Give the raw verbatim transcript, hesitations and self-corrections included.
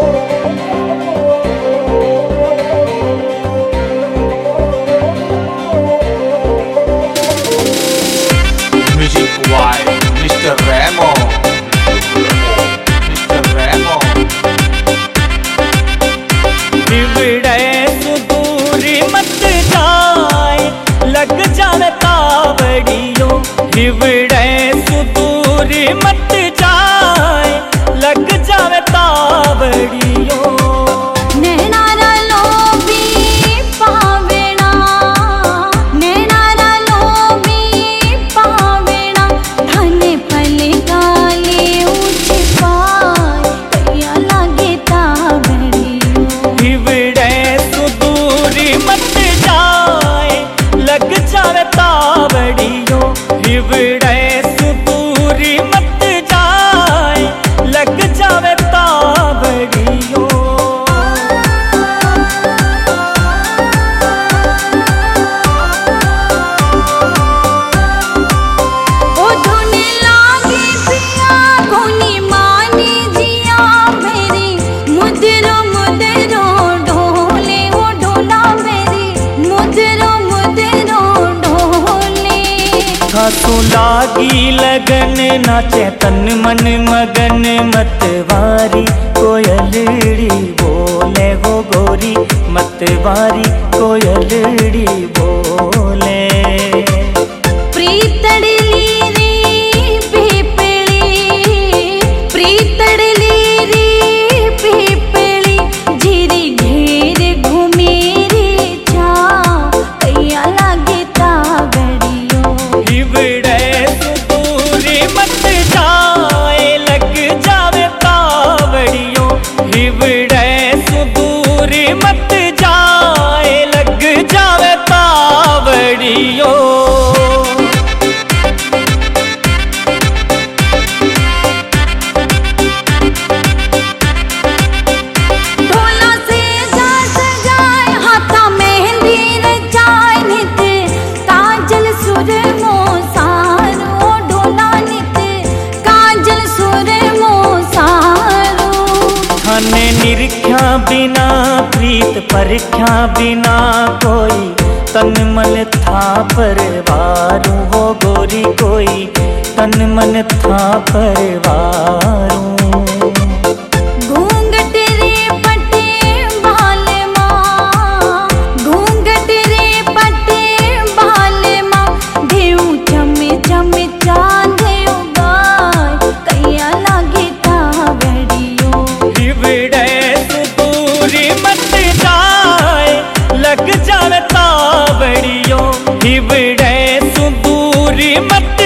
हिवड़े सुदूरी मत जाए, लग जावे तावड़ियो। नैनारा लोभी पावेना, नैनारा लोभी पावेना, थाने पले गाले ऊंचे पाए, कैया लागे तावड़ियो। हिवड़े सुदूरी मत जाए, लग जावे तावड़ियो। हिवड़े सुदूरी मत जाए, लग जावे तावड़ियो। ओ धुने लागे पिया कोनी मानी जिया मेरी, मुदरो मुदरो ढोले वो ढोला मेरी, मुदरो मुदरो ढोले। खासू लागी लगन नाचे तन मन मगन, मतवारी कोयलड़ी बोले हो गोरी, मतवारी कोयलड़ी बोले। प्रीतड़ली री पीपली, प्रीतड़ली री पीपली, जीरी घेर घूमी रे जा, कैया लागे तावड़ियो। हिवड़े सुदूरी मत जाए, लग जावे तावड़ियो। हिवड़े सुदूरी मत जाए, लग जावे तावड़ियो। ढोला से जा सजाए, हाथा मेहंदी रचाए, नित काजल सुर मोसारो। ढोला नित काजल सुर मोसारो। थाने निरख्या बिना प्रीत परख्या बिना, कोई तन मन था परवारू हो गोरी, कोई तन मन था परवारू। घूंघट रे पटे बाल माँ, घूंघट रे पटे बाल माँ, देव चम चम चांदे उगाए, कैया लागे तावड़ियो। हिवड़े सुदूरी मत जाए, लग जावे तावड़ियो। हिवड़े सुदूरी मत